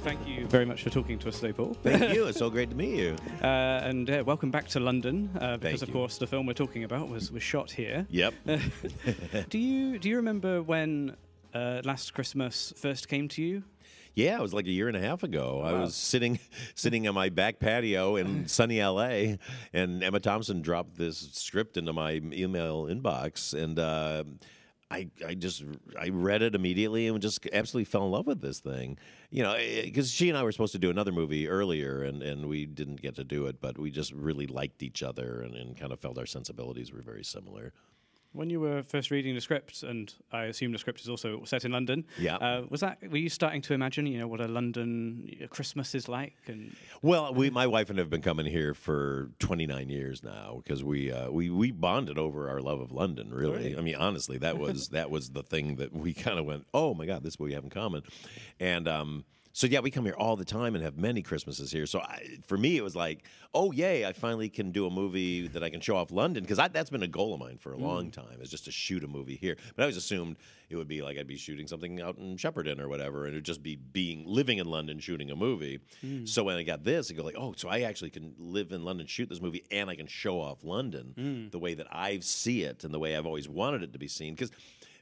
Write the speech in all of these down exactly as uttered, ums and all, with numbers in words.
thank you very much for talking to us today, Paul. Thank you. It's so great to meet you. Uh, and uh, welcome back to London, uh, because, Thank of you. course, the film we're talking about was, was shot here. Yep. do you do you remember when uh, Last Christmas first came to you? Yeah, it was like a year and a half ago. I Wow. was sitting sitting on my back patio in sunny L A, and Emma Thompson dropped this script into my email inbox, and uh, I I just I read it immediately and just absolutely fell in love with this thing. You know, because she and I were supposed to do another movie earlier, and, and we didn't get to do it, but we just really liked each other and, and kind of felt our sensibilities were very similar. When you were first reading the script, and I assume the script is also set in London, Yeah. uh, was that were you starting to imagine, you know, what a London Christmas is like? And Well, we, my wife and I have been coming here for twenty-nine years now because we, uh, we we bonded over our love of London. Really, Really? I mean, honestly, that was that was the thing that we kind of went, oh my God, this is what we have in common, and. Um, So, yeah, we come here all the time and have many Christmases here. So, I, for me, it was like, oh, yay, I finally can do a movie that I can show off London. Because that's been a goal of mine for a long time, is just to shoot a movie here. But I always assumed it would be like I'd be shooting something out in Shepperton or whatever, and it would just be being living in London shooting a movie. So, when I got this, I go like, oh, so I actually can live in London, shoot this movie, and I can show off London the way that I see it and the way I've always wanted it to be seen. Because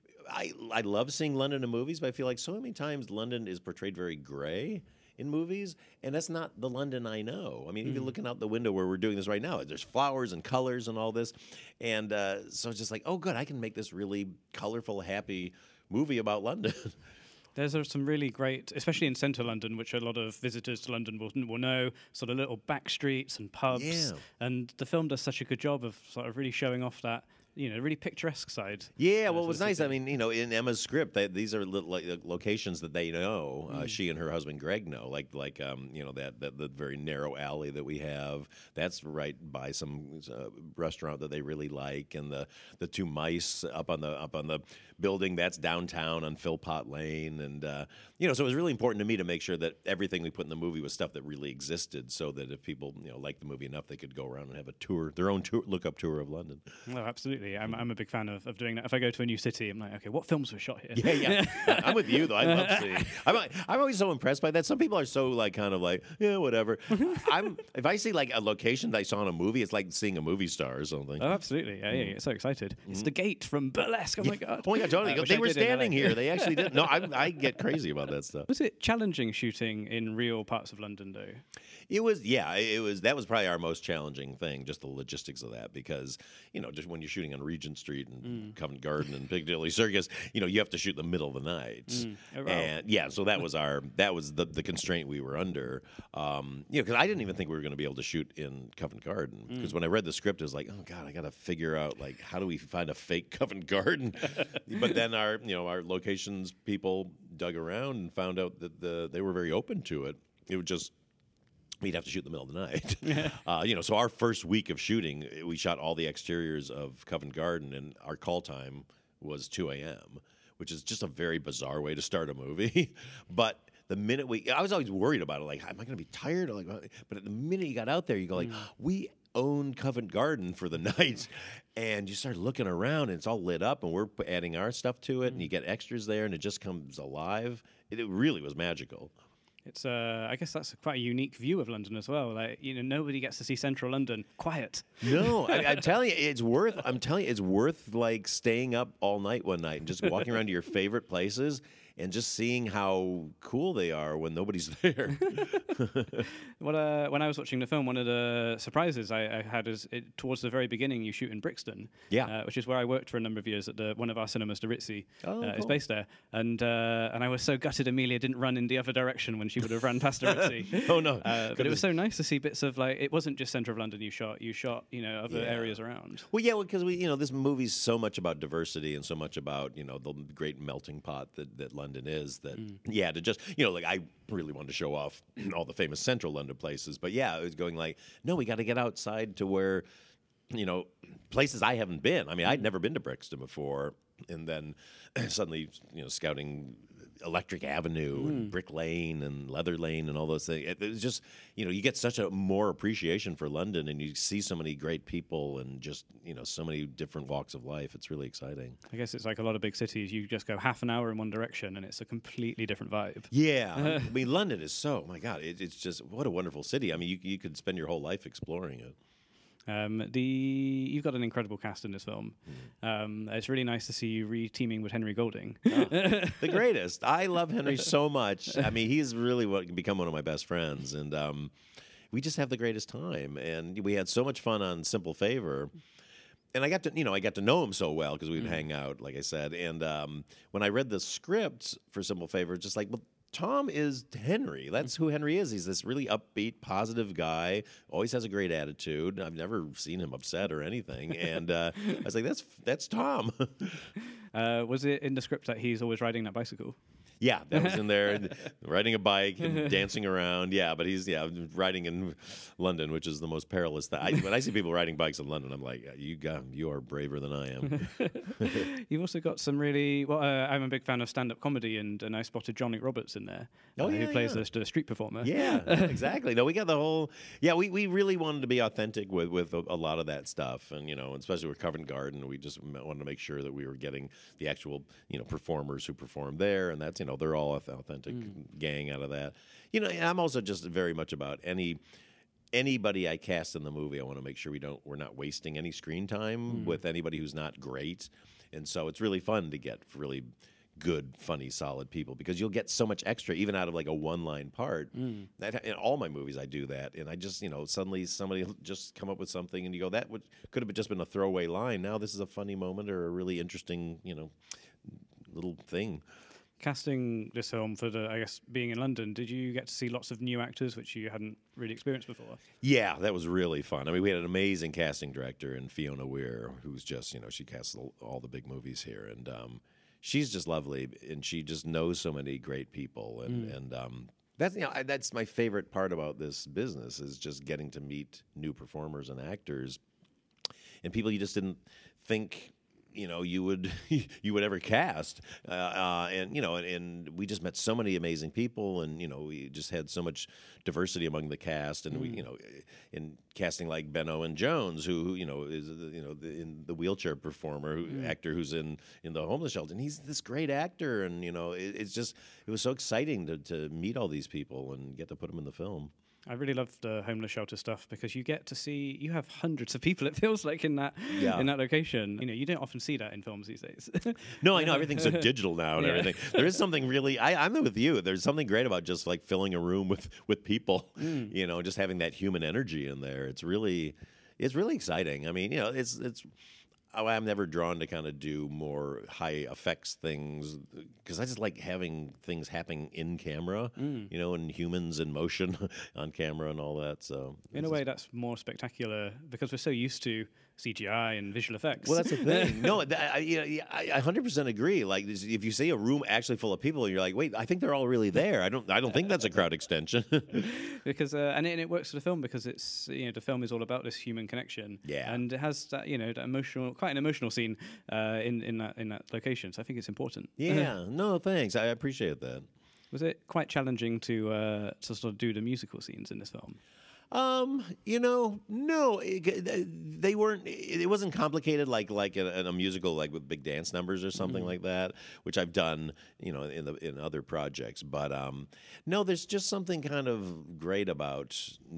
I, I love seeing London in movies, but I feel like so many times London is portrayed very gray in movies, and that's not the London I know. I mean, even looking out the window where we're doing this right now, there's flowers and colors and all this, and uh, so it's just like, oh, good, I can make this really colorful, happy movie about London. There's uh, some really great, especially in central London, which a lot of visitors to London will, will know, sort of little back streets and pubs. Yeah. And the film does such a good job of sort of really showing off that, you know, really picturesque side. Yeah, uh, well, to it was the nice. city. I mean, you know, in Emma's script, they, these are little, like, locations that they know. Uh, she and her husband Greg know, like, like um, you know, that, that the very narrow alley that we have. That's right by some uh, restaurant that they really like, and the the two mice up on the up on the building. That's downtown on Philpott Lane, and uh, you know, so it was really important to me to make sure that everything we put in the movie was stuff that really existed, so that if people, you know, liked the movie enough, they could go around and have a tour, their own tour, look up tour of London. Oh, absolutely. I'm, I'm a big fan of, of doing that. If I go to a new city, I'm like, okay, what films were shot here? Yeah, yeah. I'm with you though. I love seeing. I'm I'm always so impressed by that. Some people are so like kind of like yeah, whatever. I'm if I see like a location that I saw in a movie, it's like seeing a movie star or something. Oh, absolutely. Yeah, yeah, yeah. So excited. It's the gate from Burlesque. Oh, my God. Oh my God, totally. Uh, which They I were did in standing L A. here. They actually did. No, I I get crazy about that stuff. Was it challenging shooting in real parts of London, though? It was, yeah, it was. That was probably our most challenging thing, just the logistics of that, because you know, just when you're shooting on Regent Street and Covent Garden and Piccadilly Circus, you know, you have to shoot in the middle of the night, Oh, wow. and yeah, so that was our that was the, the constraint we were under. Um, you know, because I didn't even think we were going to be able to shoot in Covent Garden, because when I read the script, I was like, oh God, I got to figure out like how do we find a fake Covent Garden? But then our you know our locations people dug around and found out that the they were very open to it. It would just we'd have to shoot in the middle of the night. uh, you know, so our first week of shooting, we shot all the exteriors of Covent Garden, and our call time was two a.m., which is just a very bizarre way to start a movie. But the minute we, I was always worried about it, like, am I going to be tired? Or like, but at the minute you got out there, you go like, we own Covent Garden for the night, and you start looking around, and it's all lit up, and we're p- adding our stuff to it, and you get extras there, and it just comes alive. It, it really was magical. It's, uh, I guess that's quite a unique view of London as well. Like, you know, nobody gets to see central London quiet. No, I, I'm telling you, it's worth. I'm telling you, it's worth like staying up all night one night and just walking around to your favorite places and just seeing how cool they are when nobody's there. Well, uh, when I was watching the film, one of the surprises I, I had is it, towards the very beginning, you shoot in Brixton, Yeah. uh, which is where I worked for a number of years at the one of our cinemas, the Ritzy, Oh, uh, is cool. based there. And uh, and I was so gutted Amelia didn't run in the other direction when she would have run past the Ritzy. Oh, no. Uh, but it was so nice to see bits of like it wasn't just centre of London you shot, you shot you know other Yeah. areas around. Well, yeah, because we, you know, this movie's so much about diversity and so much about, you know, the great melting pot that, that London is. That yeah, to just, you know, like I really wanted to show off all the famous central London places, but yeah, it was going like, no, we got to get outside to where, you know, places I haven't been. I mean, I'd never been to Brixton before, and then suddenly, you know, scouting Electric Avenue and Brick Lane and Leather Lane and all those things. It, it's just, you know, you get such a more appreciation for London, and you see so many great people and just, you know, so many different walks of life. It's really exciting. I guess it's like a lot of big cities. You just go half an hour in one direction, and it's a completely different vibe. Yeah. I mean, London is so, my God, it, it's just, what a wonderful city. I mean, you, you could spend your whole life exploring it. Um, the you've got an incredible cast in this film. Mm. Um, it's really nice to see you re-teaming with Henry Golding. Oh, the greatest. I love Henry so much. I mean, he's really what become one of my best friends, and um, we just have the greatest time. And we had so much fun on Simple Favor. And I got to, you know, I got to know him so well because we'd mm. hang out, like I said. And um, when I read the script for Simple Favor, just like, well, Tom is Henry. That's who Henry is. He's this really upbeat, positive guy. Always has a great attitude. I've never seen him upset or anything. And uh, I was like, "That's that's Tom." uh, was it in the script that he's always riding that bicycle? Yeah, that was in there, riding a bike and dancing around. Yeah, but he's yeah riding in London, which is the most perilous thing. I, when I see people riding bikes in London, I'm like, you got, you are braver than I am. You've also got some really. Well, uh, I'm a big fan of stand-up comedy, and, and I spotted John Nick Roberts in there, oh, uh, yeah, who plays yeah. the, the street performer. Yeah, exactly. No, we got the whole. Yeah, we, we really wanted to be authentic with with a, a lot of that stuff, and you know, especially with Covent Garden, we just wanted to make sure that we were getting the actual you know performers who perform there, and that's you know they're all authentic. authentic mm. gang out of that. You know, and I'm also just very much about any anybody I cast in the movie, I want to make sure we don't we're not wasting any screen time mm. with anybody who's not great. And so it's really fun to get really good, funny, solid people because you'll get so much extra even out of like a one-line part. Mm. That, in all my movies I do that, and I just, you know, suddenly somebody will just come up with something and you go, that would could have just been a throwaway line. Now this is a funny moment or a really interesting, you know, little thing. Casting this film for the, I guess, being in London, did you get to see lots of new actors which you hadn't really experienced before? Yeah, that was really fun. I mean, we had an amazing casting director in Fiona Weir, who's just, you know, she casts all the big movies here, and um, she's just lovely, and she just knows so many great people, and mm. and um, that's you know I, that's my favorite part about this business is just getting to meet new performers and actors, and people you just didn't think. You know, you would you would ever cast, uh, uh, and you know, and, and we just met so many amazing people, and you know, we just had so much diversity among the cast, and mm. we, you know, in casting like Ben Owen Jones, who, who you know is you know the, in the wheelchair performer, who, mm. actor who's in in the homeless shelter, and he's this great actor, and you know, it, it's just it was so exciting to to meet all these people and get to put them in the film. I really love the homeless shelter stuff because you get to see you have hundreds of people. It feels like in that yeah. in that location. You know, you don't often see that in films these days. No, I know everything's so digital now and yeah. everything. There is something really. I, I'm with you. There's something great about just like filling a room with with people. Mm. You know, just having that human energy in there. It's really, it's really exciting. I mean, you know, it's it's. I'm never drawn to kind of do more high effects things because I just like having things happening in camera, mm. you know, and humans in motion on camera and all that. So in a way, that's more spectacular because we're so used to C G I and visual effects. Well, that's the thing. No, that, I, you know, I one hundred percent agree. Like, if you see a room actually full of people, and you're like, "Wait, I think they're all really there." I don't. I don't think that's a crowd extension. Because uh, and, it, and it works for the film because it's you know the film is all about this human connection. Yeah. And it has that you know that emotional, quite an emotional scene uh, in in that in that location. So I think it's important. Yeah. No, thanks. I appreciate that. Was it quite challenging to uh, to sort of do the musical scenes in this film? Um, you know, no, it, they weren't. It wasn't complicated like like a, a musical, like with big dance numbers or something mm-hmm. like that, which I've done, you know, in the in other projects. But um, no, there's just something kind of great about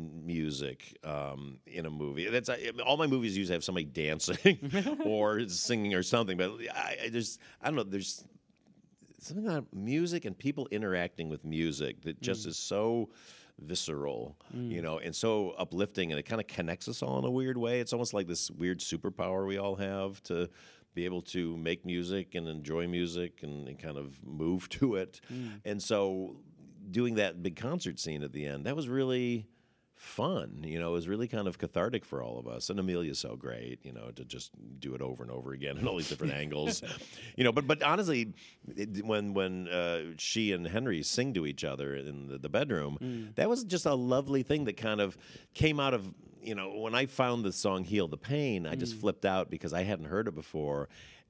music um, in a movie. That's all my movies usually have somebody dancing or singing or something. But I, there's, I don't know, there's something about music and people interacting with music that just mm. is so visceral, mm. you know, and so uplifting, and it kind of connects us all in a weird way. It's almost like this weird superpower we all have to be able to make music and enjoy music and, and kind of move to it. Mm. And so doing that big concert scene at the end, that was really fun. You know, it was really kind of cathartic for all of us. And Amelia's so great, you know, to just do it over and over again in all these different angles. You know, but but honestly, it, when when uh, she and Henry sing to each other in the, the bedroom, mm. that was just a lovely thing that kind of came out of, you know, when I found the song Heal the Pain, I just mm. flipped out because I hadn't heard it before.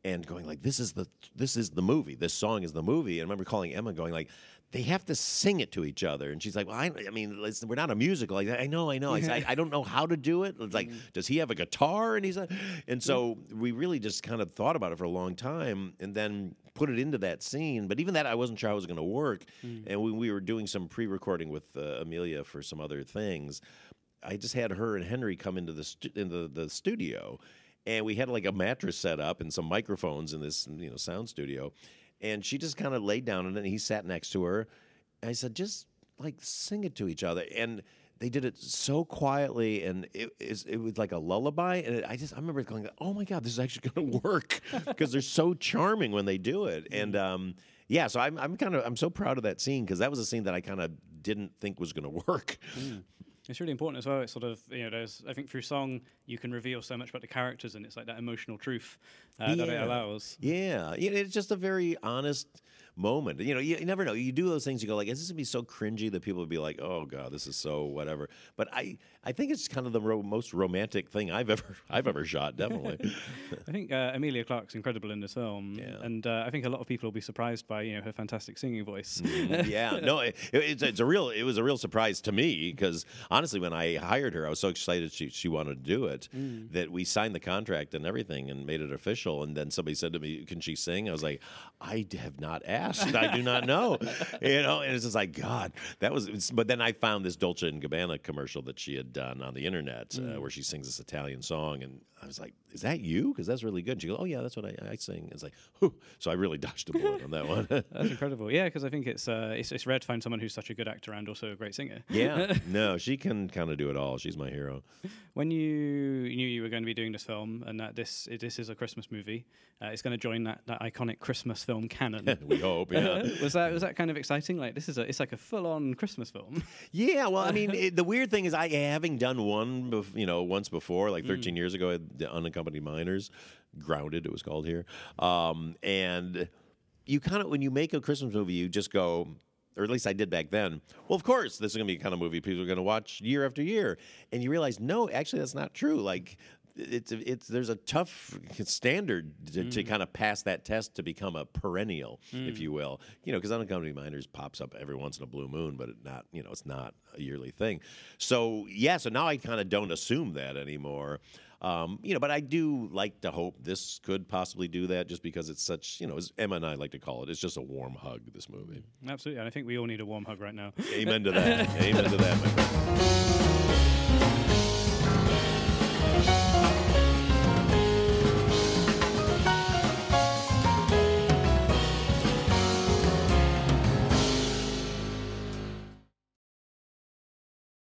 and going like, this is the this is the movie. This song is the movie. And I remember calling Emma, going like, they have to sing it to each other. And she's like, well, I, I mean, listen, we're not a musical. Like, I know, I know. I, I, I don't know how to do it. It's like, mm. does he have a guitar? And he's like, and so we really just kind of thought about it for a long time, and then put it into that scene. But even that, I wasn't sure how it was going to work. Mm. And when we were doing some pre-recording with uh, Amelia for some other things, I just had her and Henry come into the stu- into the studio, and we had like a mattress set up and some microphones in this, you know, sound studio. And she just kind of laid down on it, and he sat next to her. And I said, just, like, sing it to each other. And they did it so quietly, and it, it, it was like a lullaby. And it, I just I remember going, oh, my God, this is actually going to work, because they're so charming when they do it. And, um, yeah, so I'm, I'm kind of I'm so proud of that scene, because that was a scene that I kind of didn't think was going to work. Mm. It's really important as well. It's sort of, you know, there's, I think through song, you can reveal so much about the characters, and it's like that emotional truth uh, yeah. that it allows. Yeah. yeah. It's just a very honest moment. You know, you, you never know. You do those things, you go like, is this going to be so cringy that people would be like, oh, God, this is so whatever. But I, I think it's kind of the ro- most romantic thing I've ever I've ever shot, definitely. I think uh, Emilia Clarke's incredible in this film. Yeah. And uh, I think a lot of people will be surprised by, you know, her fantastic singing voice. Mm, yeah. No, it, it's, it's a real, it was a real surprise to me, because honestly, when I hired her, I was so excited she, she wanted to do it mm. that we signed the contract and everything and made it official. And then somebody said to me, can she sing? I was like, I have not asked. I do not know. You know, and it's just like, God, that was, but then I found this Dolce and Gabbana commercial that she had done on the internet mm. uh, where she sings this Italian song. And I was like, is that you? Because that's really good. And she goes, oh, yeah, that's what I, I sing. It's like, whew. So I really dodged a bullet on that one. That's incredible. Yeah, because I think it's, uh, it's it's rare to find someone who's such a good actor and also a great singer. Yeah. No, she can kind of do it all. She's my hero. When you knew you were going to be doing this film, and that this this is a Christmas movie, uh, it's going to join that, that iconic Christmas film canon. We hope, yeah. was that was that kind of exciting? Like, this is a it's like a full on Christmas film. Yeah. Well, I mean, it, the weird thing is, I having done one, bef- you know, once before, like thirteen mm. years ago, I had the Unaccompanied Minors, Grounded, it was called here, um, and you kind of, when you make a Christmas movie, you just go, or at least I did back then, well, of course, this is going to be the kind of movie people are going to watch year after year. And you realize, no, actually, that's not true. Like, it's it's there's a tough standard to, mm. to kind of pass that test to become a perennial, mm. if you will. You know, because Unaccompanied Minors pops up every once in a blue moon, but it not, you know, it's not a yearly thing. So, yeah, so now I kind of don't assume that anymore. Um, you know, but I do like to hope this could possibly do that, just because it's such, you know, as Emma and I like to call it, it's just a warm hug, this movie. Absolutely. And I think we all need a warm hug right now. Amen to that. Amen to that, my friend.